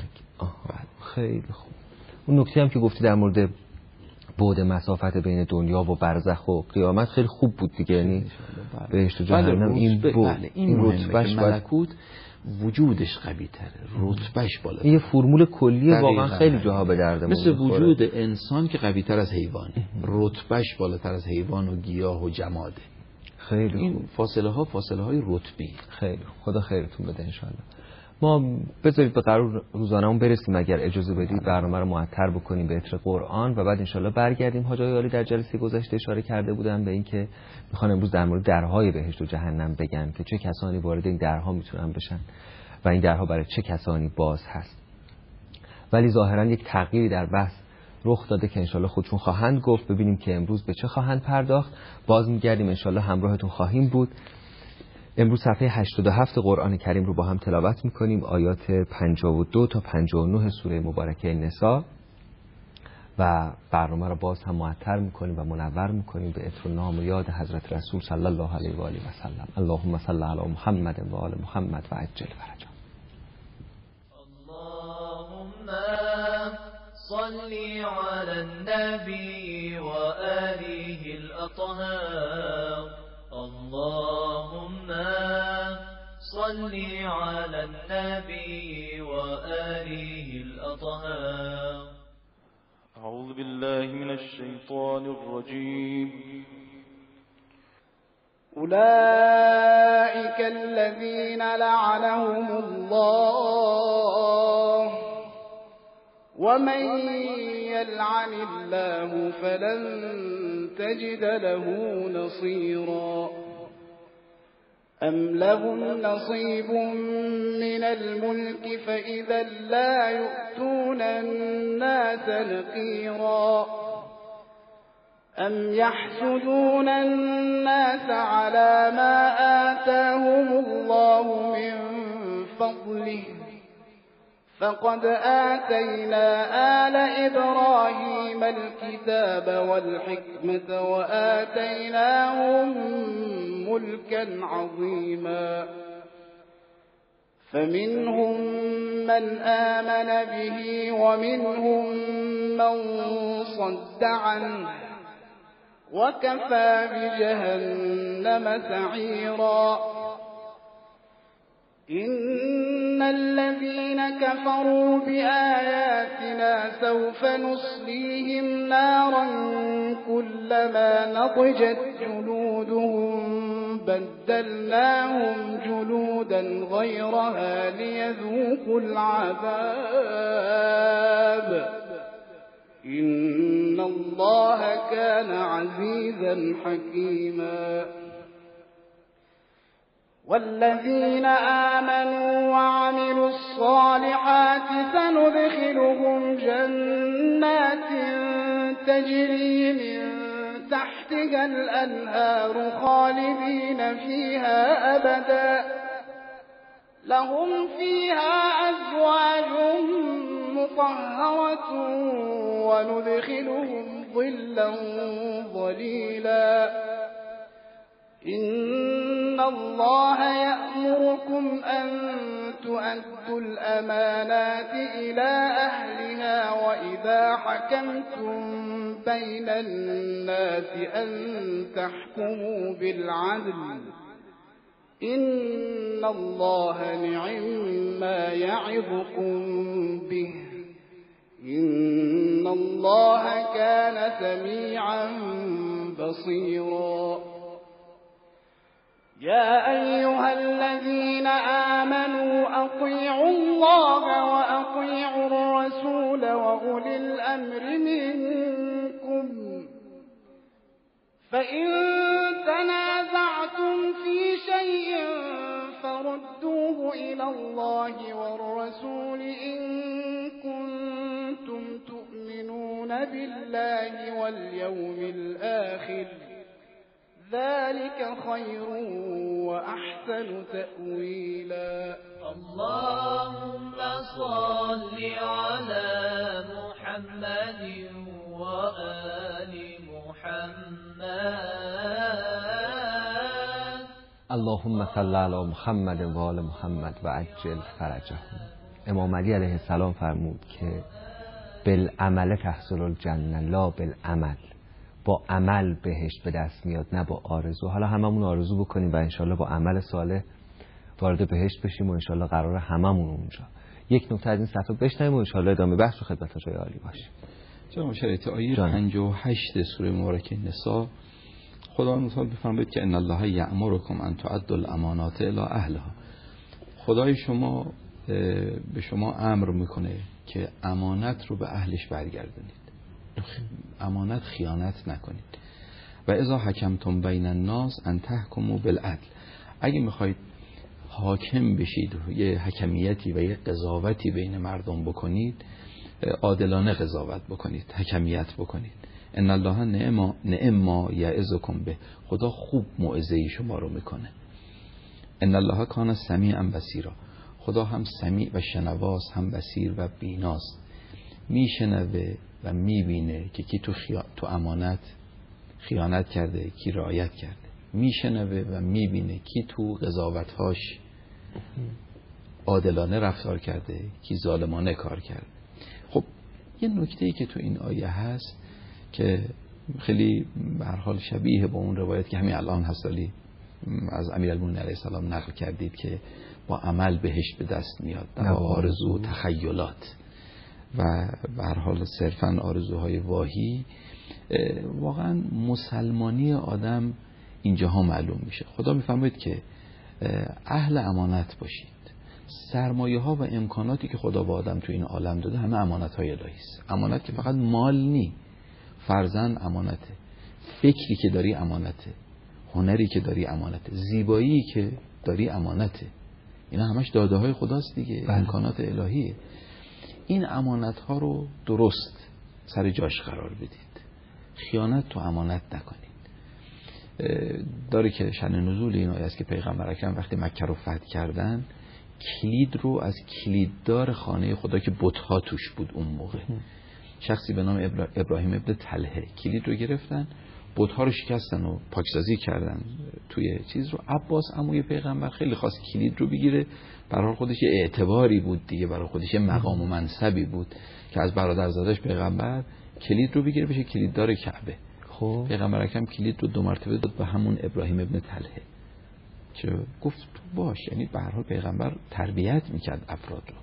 خیلی خوب. اون نکته هم که گفتی در مورد بعد مسافت بین دنیا و برزخ و قیامت خیلی خوب بود دیگه، یعنی بهشت و جهنم این رتبهش ملکوت وجودش قوی تره، رتبهش بالاتره. این فرمول کلیه واقعا خیلی جاها به درد ما مثل وجود انسان که قوی تر از حیوانه، رتبهش بالاتر از حیوان و گیاه و جماده. خیلی این خوب. فاصله های رتبی. خیلی خدا خیرتون بده انشالله. ما بذارید به قرار روزانه‌مون برسیم، اگر اجازه بدید برنامه رو معطر بکنیم به عطر قرآن و بعد انشالله برگردیم. حاج آقای عالی در جلسه گذشته اشاره کرده بودن به این که میخوان امروز در مورد درهای بهشت و جهنم بگن که چه کسانی وارد این درها میتونن بشن و این درها برای چه کسانی باز هست. ولی ظاهرا یک تغییری در بحث رخ داده که انشالله خودشون خواهند گفت. ببینیم که امروز به چه خواهند پرداخت. باز میگردیم انشالله همراهتون خواهیم بود. امروز صفحه 87 قرآن کریم رو با هم تلاوت میکنیم، آیات 52 تا 59 سوره مبارکه نساء، و برنامه رو باز هم معطر میکنیم و منور میکنیم به عطر نام و یاد حضرت رسول صلی الله علیه و آله و سلم. اللهم صل علی محمد و آل محمد و عجل فرجا. اللهم صل علی النبی و آله الاطهار. اللهم صل على النبي وآله الأطهار. أعوذ بالله من الشيطان الرجيم. أولئك الذين لعنهم الله ومن يلعن الله فلن تجد له نصيرا. أم لهم نصيب من الملك فإذا لا يؤتون الناس نقيرا. أم يحسدون الناس على ما آتاهم الله من فضله فقد آتينا آل إبراهيم الكتاب والحكمة وآتيناهم ملكا عظيما. فمنهم من آمن به ومنهم من صد عنه وكفى بجهنم سعيرا. إن الذين كفروا بآياتنا سوف نصليهم نارا كلما نضجت جلودهم بدلناهم جلودا غيرها ليذوقوا العذاب إن الله كان عزيزا حكيما والذين آمنوا وعملوا الصالحات سندخلهم جنات تجري من تحتها الأنهار خالدين فيها أبدا لهم فيها أزواج مطهرة وندخلهم ظلا ظليلا إن الله يأمركم أن تؤدوا الأمانات إلى أهلها وإذا حكمتم بين الناس أن تحكموا بالعدل إن الله نعما يعظكم به إن الله كان سميعا بصيرا يا أيها الذين آمنوا أطيعوا الله وأطيعوا الرسول وأولي الأمر منكم فإن تنازعتم في شيء فردوه إلى الله والرسول إن كنتم تؤمنون بالله واليوم الآخر ذلك خير وأحسن تأويلا اللهم صل على محمد وآل محمد اللهم صل علی محمد و آل محمد و عجل فرجهم. امام علی علیه السلام فرمود که بالعمل تحصل الجنه لا بالعمل، با عمل بهشت به دست میاد نه با آرزو. حالا هممون آرزو بکنیم و انشالله با عمل صالح وارد بهشت بشیم و انشالله قرار هممون اونجا. یک نکته از این صفحه بشنویم و انشالله ادامه بحث رو خدمت جای عالی باشیم. جناب شریعت آیه 58 سوره مبارکه نساء خدا مثال بفرمایید که ان الله یأمرکم ان تؤدوا الامانات الی اهلها. خدای شما به شما امر میکنه که امانت رو به اهلش برگردونید. امانت خیانت نکنید. و اذا حکمتم بین الناس ان تحکموا بالعدل. اگه میخواید حاکم بشید یه حکمیتی و یه قضاوتی بین مردم بکنید، عادلانه قضاوت بکنید، حکمیت بکنید. ان الله نعم ما یعظکم به. خدا خوب موعظه شما رو میکنه. ان الله کان سمیعا بصیرا. خدا هم سمیع و شنواست، هم بصیر و بیناست. میشنوه و میبینه که کی تو امانت خیانت کرده، کی رعایت کرده. میشنوه و میبینه کی تو قضاوت‌هاش عادلانه رفتار کرده، کی ظالمانه کار کرده. خب یه نکته‌ای که تو این آیه هست که خیلی به هر حال شبیه با اون روایت که همین الان حسالی از امیرالمومنین علیه السلام نقل کردید که با عمل بهشت به دست میاد، نه با آرزو و تخیلات و به هر حال صرفاً آرزوهای واهی. واقعا مسلمانی آدم اینجاها معلوم میشه. خدا میفرماید که اهل امانت باشید. سرمایه ها و امکاناتی که خدا به آدم تو این عالم داده همه امانت های الهی است. امانت که فقط مال نی، فرزند امانته، فکری که داری امانته، هنری که داری امانته، زیبایی که داری امانته. اینا همش داده های خداست دیگه، امکانات الهیه. این امانت ها رو درست سر جاش قرار بدید. خیانت تو امانت نکنید. داره که شأن نزول این آیه است که پیغمبر اکرم وقتی مکه رو فتح کردن کلید رو از کلیددار خانه خدا که بت‌ها توش بود اون موقع، شخصی به نام ابراهیم ابن طلحه، کلید رو گرفتن، بت‌ها رو شکستن و پاکسازی کردن توی چیز رو. عباس عموی پیغمبر خیلی خواست کلید رو بگیره، برای خودش یه اعتباری بود دیگه، برای خودش یه مقام و منصبی بود که از برادرزادش پیغمبر کلید رو بگیره بشه کلیددار کعبه. خب پیغمبر اکرم کلید رو 2 مرتبه داد به همون ابراهیم ابن طلحه که گفت تو باش، یعنی به هر حال پیغمبر تربیت میکرد افراد رو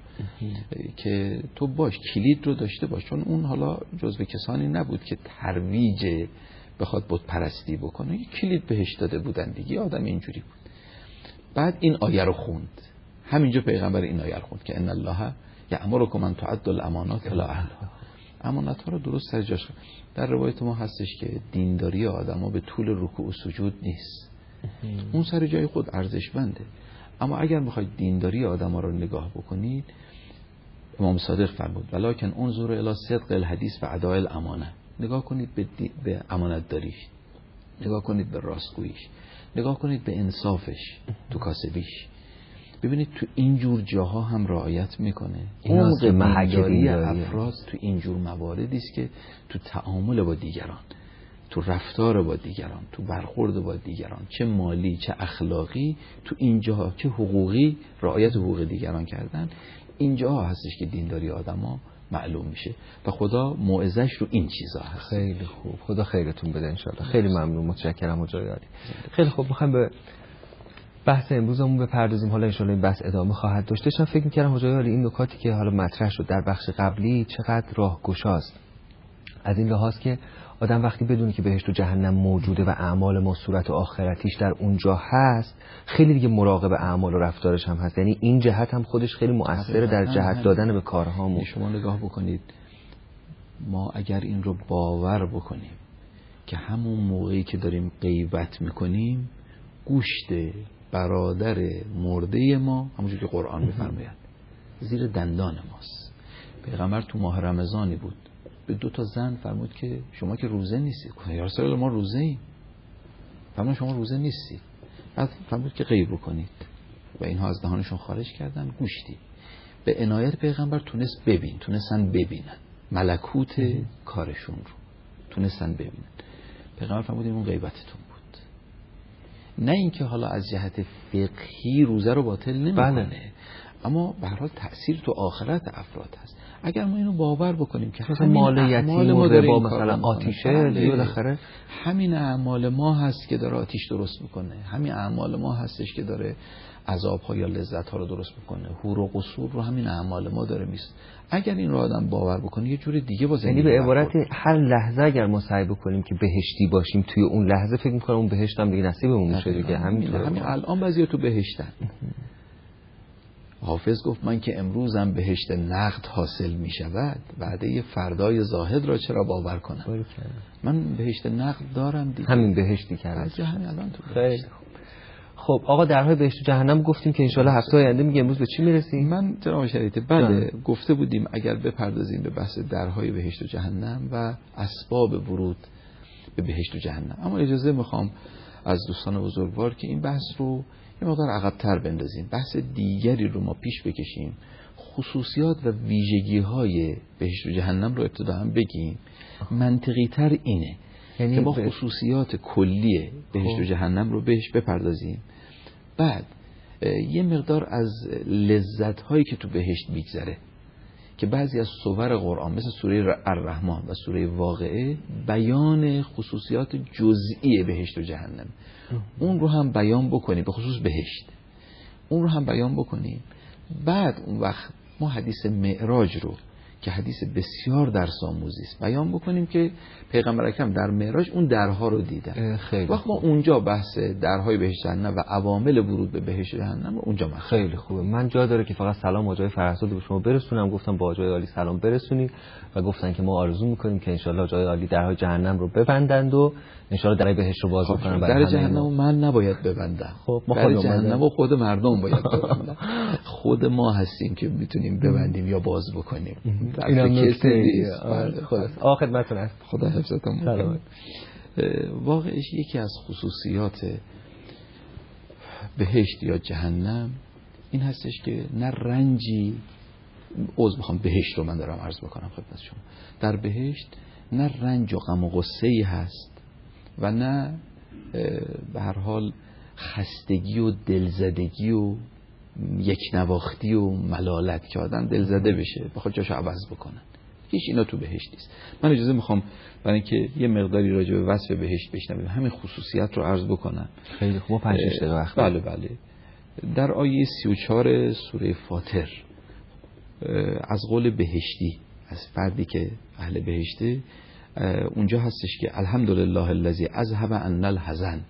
که تو باش، کلید رو داشته باش، چون اون حالا جزو کسانی نبود که ترویج بخواد بت پرستی بکنه، یک کلید بهش داده بودن دیگه، آدم اینجوری بود. بعد این آیه رو خوند، همینجا پیغمبر این آیه رو خوند که ان الله یأمرکم ان تعدوا الامانات الی اهلها، امانت ها رو درست سر جاش. در روایت ما هستش که دینداری آدما به طول رکوع و سجود نیست، اون سر جای خود ارزشمنده، اما اگر بخواید دینداری آدما رو نگاه بکنید، امام صادق فرمود ولکن انظروا الی صدق الحدیث و اداء الامانه، نگاه کنید به امانت داریش، نگاه کنید به راستگوییش، نگاه کنید به انصافش تو کاسبیش، ببینید تو اینجور جاها هم رعایت میکنه. این دینداری افراد تو اینجور مواردی است که تو تعامل با دیگران، تو رفتار با دیگران، تو برخورد با دیگران، چه مالی چه اخلاقی، تو اینجاها چه حقوقی، رعایت حقوق دیگران کردن، اینجاها هستش که دینداری آدما معلوم میشه و خدا موعظش رو این چیزا هست. خیلی خوب، خدا خیرتون بده انشالله. خیلی ممنون، متشکرم حاج عالی. خیلی خوب، میخوایم به بحث امروزمون بپردازیم. حالا انشالله این بحث ادامه خواهد داشت. داشتم فکر می‌کردم حاج عالی این نکاتی که حالا مطرح شد در بخش قبلی چقدر راهگشاست، از این لحاظ که آدم وقتی بدونه که بهشت و جهنم موجوده و اعمال ما صورت و آخرتیش در اونجا هست، خیلی دیگه مراقب اعمال و رفتارش هم هست. یعنی این جهت هم خودش خیلی مؤثره در جهت دادن به کارهامون. شما نگاه بکنید، ما اگر این رو باور بکنیم که همون موقعی که داریم غیبت میکنیم گوشت برادر مرده ما، همونجور که قرآن میفرماید، زیر دندان ماست. پیغمبر تو ماه رمضانی بود، به 2 زن فرمود که شما که روزه نیستید. یا رسول الله ما روزه ایم. فرمود شما روزه نیستید. بعد فرمود که غیب بکنید و اینها از دهانشون خارج کردن گوشتی. به عنایت پیغمبر تونستن ببینن ملکوت کارشون رو، تونستن ببینن. پیغمبر فرمود این اون غیبتتون بود. نه اینکه حالا از جهت فقهی روزه رو باطل نمیکنه، اما به هر حال تأثیر تو آخرت افراد هست. اگر ما اینو باور بکنیم که مثلا مال یتیم و ربا مثلا آتیشه دیگه، بالاخره همین اعمال ما هست که داره آتیش درست میکنه، همین اعمال ما هستش که داره عذاب‌ها یا لذت‌ها رو درست میکنه، حور و قصور رو همین اعمال ما داره میست. اگر این رو آدم باور بکنه یه جور دیگه با زندگی، یعنی به عبارت هر لحظه اگر ما سعی بکنیم که بهشتی باشیم، توی اون لحظه فکر میکنم اون بهشت هم دیگه نصیبمون میشه دیگه. همین الان بعضیا تو بهشتن. حافظ گفت من که امروزم بهشت نقد حاصل می شود، وعده فردای زاهد را چرا باور کنم؟ من بهشت نقد دارم دیگه، همین بهشتی کردم همین الان تو بهشت. خب آقا درهای بهشت و جهنم گفتیم که انشالله هفته آینده میگه امروز به چی میرسیم؟ من جناب شریعت بله گفته بودیم اگر بپردازیم به بحث درهای بهشت و جهنم و اسباب ورود به بهشت و جهنم، اما اجازه میخوام از دوستان بزرگوار که این بحث رو یه مقدار عقب‌تر بندازیم، بحث دیگری رو ما پیش بکشیم، خصوصیات و ویژگی‌های بهشت و جهنم رو ابتدا هم بگیم. منطقی تر اینه یعنی که ما خصوصیات کلی بهشت و جهنم رو بهش بپردازیم، بعد یه مقدار از لذت‌هایی که تو بهشت میگذره که بعضی از سور قرآن مثل سوره الرحمن و سوره واقعه بیان خصوصیات جزئی بهشت و جهنم، اون رو هم بیان بکنیم، به خصوص بهشت اون رو هم بیان بکنیم. بعد اون وقت ما حدیث معراج رو که حدیث بسیار درس آموزی است بیان بکنیم که پیغمبر اکرم در معراج اون درها رو دیدن. وقت ما اونجا بحث درهای بهشت جهنم و عوامل ورود به بهشت جهنم رو اونجا خیلی خوبه. من جا داره که فقط سلام آقای فرهزاد به شما برسونم. گفتم با آقای عالی سلام برسونید و گفتن که ما آرزو میکنیم که انشالله آقای عالی درهای جهنم رو ببندند و انشالله درهای بهشت رو باز بکنن. در جهنم من نباید ببندم، خب ما در جهنم خود مردم باید ببندن. خود ما هستیم که میتونیم ببندیم یا باز بکنیم. اینم نکته نیست. خدا خدمتتون است. خدا حفظتون میکنه. واقعش یکی از خصوصیات بهشت یا جهنم این هستش که نه رنجی بهشت رو من دارم عرض بکنم خدمت شما، در بهشت نه رنج و غم و غصه‌ای هست و نه به هر حال خستگی و دلزدگی و یک نواختی و ملالت که آدم دلزده بشه بخواد جاشو عوض بکنن. هیچ اینا تو بهشت نیست. من اجازه میخوام برای اینکه یه مقداری راجع به وصف بهشت بشنویم همین خصوصیت رو عرض بکنم. خیلی خوب. 5-6 دقیقه وقت. بله. در آیه 34 سوره فاطر از قول بهشتی، از فردی که اهل بهشته، اونجا هستش که الحمدلله الذی اذهب عنا الحزن،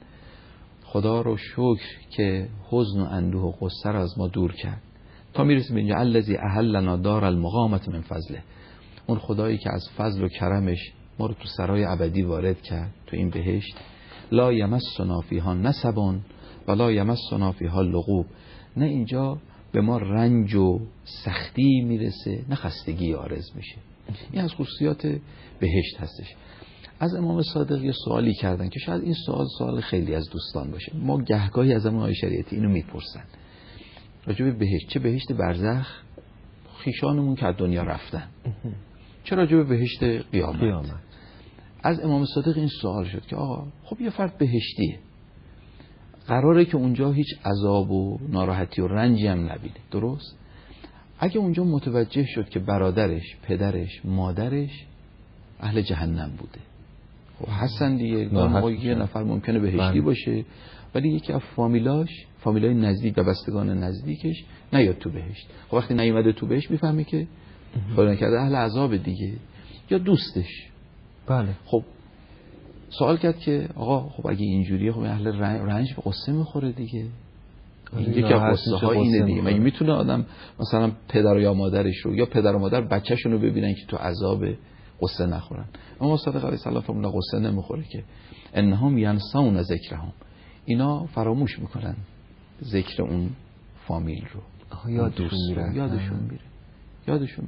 خدا رو شکر که حزن و اندوه و غصه رو از ما دور کرد، تا میرسیم به اینجا الذی احلنا دار المقامة من فضله، اون خدایی که از فضل و کرمش ما رو تو سرای ابدی وارد کرد، تو این بهشت. لا یمسنا فیها نصب ولا یمسنا فیها لغوب، نه اینجا به ما رنج و سختی میرسه نه خستگی عارض میشه. این از خصوصیات بهشت هستش. از امام صادق یه سوالی کردن که شاید این سوال خیلی از دوستان باشه. ما گهگاهی از امام شریعتی اینو میپرسن راجع به بهشت، چه بهشت برزخ خیشانمون که از دنیا رفتن، چه راجع به بهشت قیامت. از امام صادق این سوال شد که آقا خب یه فرد بهشتیه، قراره که اونجا هیچ عذاب و ناراحتی و رنجی هم نبینه، درست؟ اگه اونجا متوجه شد که برادرش، پدرش، مادرش اهل جهنم بوده، خب حسن دیگه یه نفر ممکنه بهشتی باشه ولی یکی از فامیلای نزدیک و بستگان نزدیکش نیاد تو بهشت. خب وقتی نیومده تو بهشت میفهمی که خدا نکرده اهل عذاب دیگه، یا دوستش. بله. خب سوال کرد که آقا خب اگه اینجوریه خب اهل رنج به قصه میخوره دیگه. یکی از قصه ها اینه دیگه. مگه میتونه آدم مثلا پدر یا مادرش رو یا پدر و مادر بچه‌شون رو ببینن که تو عذاب قصه نخورن؟ اما صادق علیه السلام فرمود قصه نمیخوره که انهم ینسون ذکرهم، اینا فراموش میکنن ذکر اون فامیل رو، یادشون میره.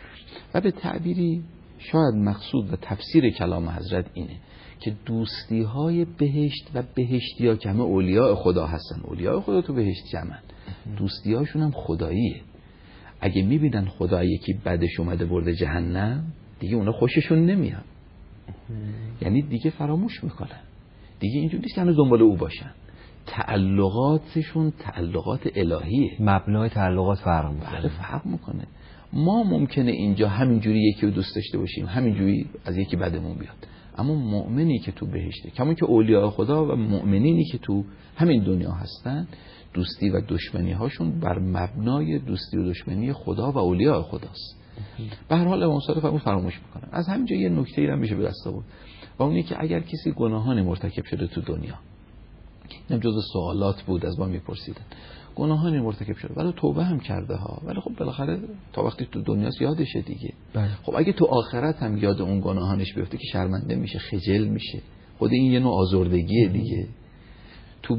و به تعبیری شاید مقصود و تفسیر کلام حضرت اینه که دوستی های بهشت و بهشتی ها که همه اولیاء خدا هستن، اولیاء خدا تو بهشت جمعن، دوستی هاشون هم خداییه. اگه میبینن خدا یکی بدش اومده برده جهنم دیگه اونا خوششون نمیاد، یعنی دیگه فراموش میکنن، دیگه اینجوری نیست که هنوز دنبال او باشن، تعلقاتشون تعلقات الهیه، مبنای تعلقات فرق میکنه. بله فرق میکنه. ما ممکنه اینجا همینجوری یکی رو دوست داشته باشیم، همینجوری از یکی بدمون بیاد، اما مؤمنی که تو بهشته، کمون که اولیاء خدا و مؤمنینی که تو همین دنیا هستن، دوستی و دشمنی هاشون بر مبنای دوستی و دشمنی خدا و اولیاء خداست. به هر حال امام صادق فراموش میکنن. از همینجا یه نکته ای هم میشه به دست آورد و اونی که اگر کسی گناهان مرتکب شده تو دنیا، اینم جزء سوالات بود از ما میپرسیدن، گناهانی مرتکب شده ولی توبه هم کرده ها، ولی خب بالاخره تا وقتی تو دنیاست یادشه دیگه. بله. خب اگه تو آخرت هم یاد اون گناهانش بیفته که شرمنده میشه، خجل میشه، خود این یه نوع آزردگیه دیگه. تو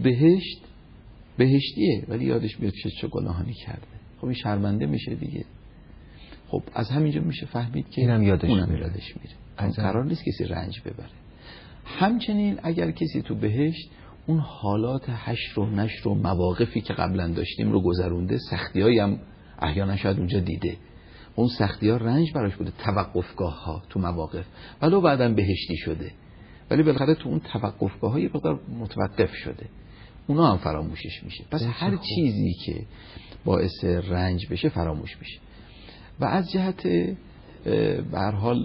بهشتیه ولی یادش میاد چه گناهانی کرده، خب این شرمنده میشه دیگه. خب از همینجا میشه فهمید که اونم یادش میره. قرار نیست کسی رنج ببره. همچنین اگر کسی تو بهشت اون حالات حشر و نشر و مواقفی که قبلا داشتیم رو گذرونده، سختی‌هایی هم احیانا شاید اونجا دیده، اون سختی‌ها رنج براش بوده، توقفگاه ها تو مواقف، ولو بعداً بهشتی شده ولی بالاخره تو اون توقفگاه ها یه مقدار متوقف شده، اونا هم فراموشش میشه. پس هر چیزی که باعث رنج بشه فراموش میشه. و از جهت به هر حال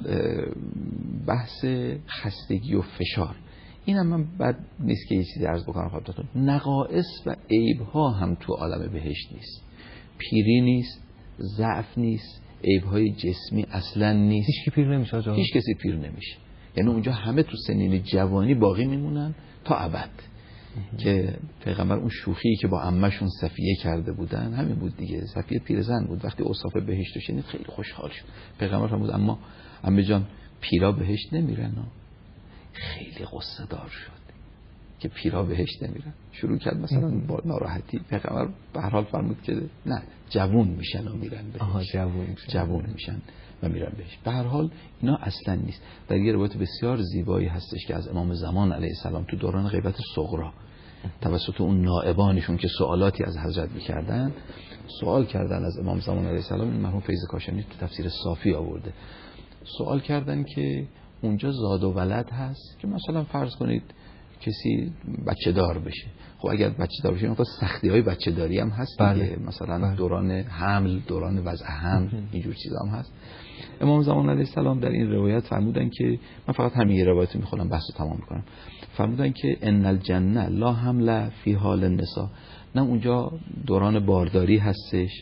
بحث خستگی و فشار، این هم من بد نیست که یه چیزی عرض بکنم خدمتتون، نقائص و عیب‌ها هم تو عالم بهشت نیست، پیری نیست، ضعف نیست، عیب‌های جسمی اصلا نیست. هیچ کی پیر نمیشه آقا، هیچ کسی پیر نمیشه، یعنی اونجا همه تو سنین جوانی باقی میمونن تا ابد. که پیغمبر اون شوخی که با عمه‌شون صفیه کرده بودن همین بود دیگه، صفیه پیرزن بود، وقتی اوصاف بهشت رو شنید خیلی خوشحال شد. پیغمبر فرمود اما عمه جان پیرا بهشت نمیرن. خیلی غصه دار شد که پیرا بهشت نمیرن، شروع کرد مثلا با ناراحتی. پیغمبر به هر حال فرمود که نه، جوون میشن و میرن بهشت. جوون میشن و میرن بهشت. به هر حال اینا اصلا نیست. در یه روایت بسیار زیبایی هستش که از امام زمان علیه السلام تو دوران غیبت صغرا توسط اون نائبانشون که سوالاتی از حضرت میکردن سوال کردن از امام زمان علیه السلام. این مرحوم فیض کاشانی تو تفسیر صافی آورده، سوال کردن که اونجا زاد و ولد هست که مثلا فرض کنید کسی بچه دار بشه، خب اگر بچه دار بشه مثلا سختی های بچه داری هم هست دیگه. مثلا دوران حمل، دوران وضع حمل، اینجور چیزا هم هست. امام زمان علیه السلام در این روایت فرمودن که من فقط همین روایت میخونم بحث رو تمام میکنم. فرمودن که ان الجنه لا حمل فی حال النساء، نه اونجا دوران بارداری هستش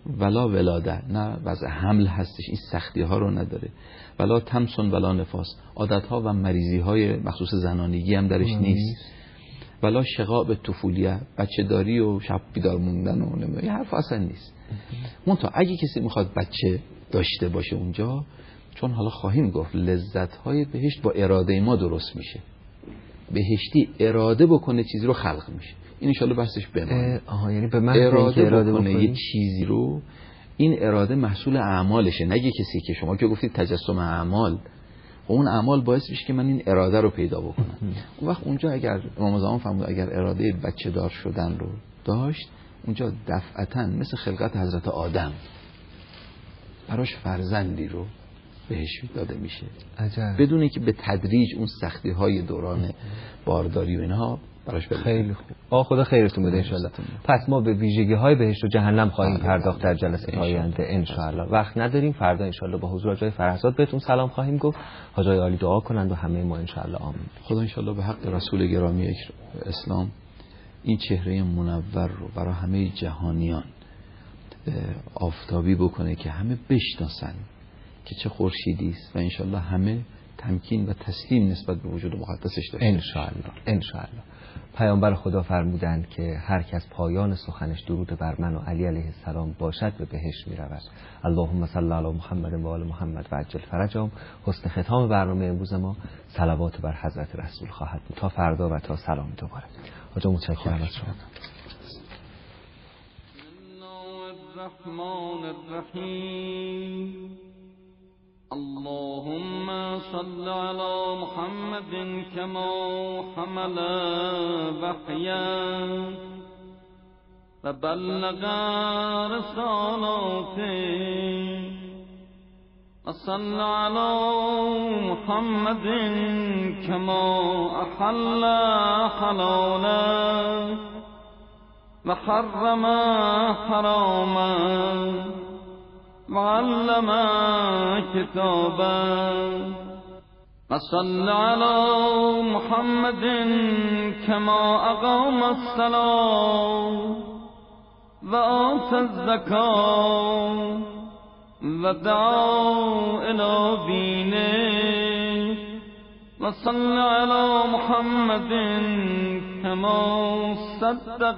ولا ولاده، نه وضع حمل هستش، این سختی ها رو نداره، ولا تمسن ولا نفاس، عادت ها و مریضی های مخصوص زنانگی هم درش نیست، ولا شقاق طفولیه، بچه داری و شب بیدار موندن و نمیدونم، یه حرف اصلا نیست. منتها اگه کسی میخواد بچه داشته باشه اونجا، چون حالا خواهیم گفت لذت های بهشت با اراده ما درست میشه، بهشتی اراده بکنه چیزی رو خلق میشه، این انشالله بحثش بمونه. یعنی به من اراده بکنه بکنه یه چیزی رو، این اراده محصول اعمالشه، نگه کسی که شما که گفتید تجسم اعمال، اون اعمال باعث میشه که من این اراده رو پیدا بکنم. اون وقت اونجا اگر امام زمان فرمود اگر اراده بچه دار شدن رو داشت، اونجا دفعتاً مثل خلقت حضرت آدم براش فرزندی رو بهش داده میشه، عجب. بدون اینکه به تدریج اون سختی های دوران بارداری و اینها براش بده. خیلی خوب. خدا خیرتون بده انشالله. پس ما به ویژگی های بهشت و جهنم خواهیم پرداخت در جلسه آینده انشالله. وقت نداریم، فردا انشالله با حضور حاجی فرهزاد بهتون سلام خواهیم گفت. حاجی عالی دعا کنند و همه ما انشالله آمین. خدا انشالله به حق رسول گرامی اسلام این چهره منور رو برای همه جهانیان آفتابی بکنه که همه بشناسن که چه خورشیدی است و انشالله همه تمکین و تسلیم نسبت به وجود مقدسش داشته انشالله. پیامبر خدا فرمودند که هر کس پایان سخنش درود بر من و علی علیه السلام باشد به بهشت می رود. اللهم صل علی محمد و آل محمد و عجل فرجهم. حسن ختام برنامه امروز ما صلوات بر حضرت رسول خواهد بود. تا فردا و تا سلام دوباره. حاجی متشکرم از شما. الرحمن الرحیم اللهم صل على محمد كما حمل وحيا وبلغ رسالاته وصل على محمد كما أحل حلالا وحرم حراما وعلم كتابا وصل على محمد كما أقام الصلاة وآتى الزكاة ودعا إلى دينه وصل على محمد كما صدق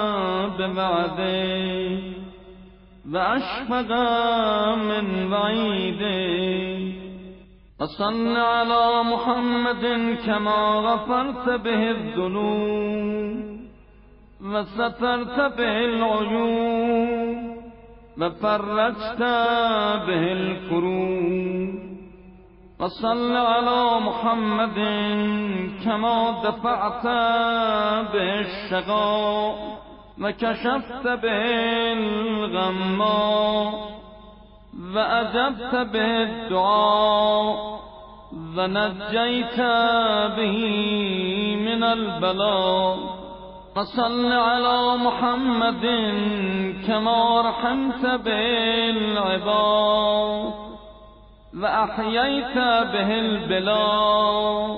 بوعده وأشفق من وعيده وصل على محمد كما غفرت به الذنوب وسترت به العيوب وفرجت به الكروب وصل على محمد كما دفعت به الشقاء وكشفت به الغمّا وأجبت به الدعاء ونجيت به من البلاء وصل على محمد كما رحمت به العباد وأحييت به البلاد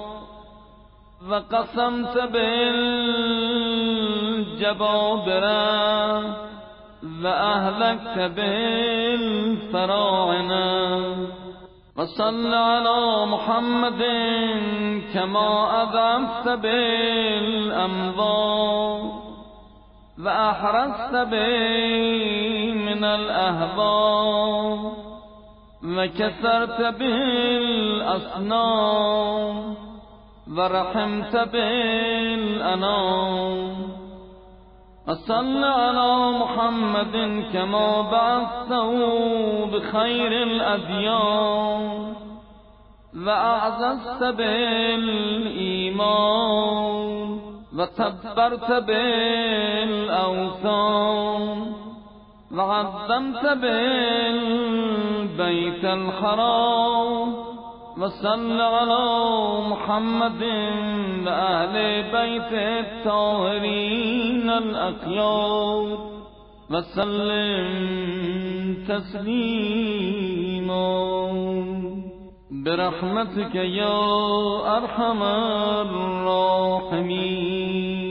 وقسمت به الجبابرة وأهلكت به الفراعنة وصل على محمد كما أضعفت به الأموات وأحرزت به من الأهواء وكسرت به الأصنام ورحمت به الأنام وصل على محمد كما بعثته بخير الأديان وأعززت به الإيمان وتبرت به الأوثان وعظمت به البيت الحرام وصل على محمد وأهل بيت الطاهرين الأخيار وسلم تسليما برحمتك يا أرحم الراحمين.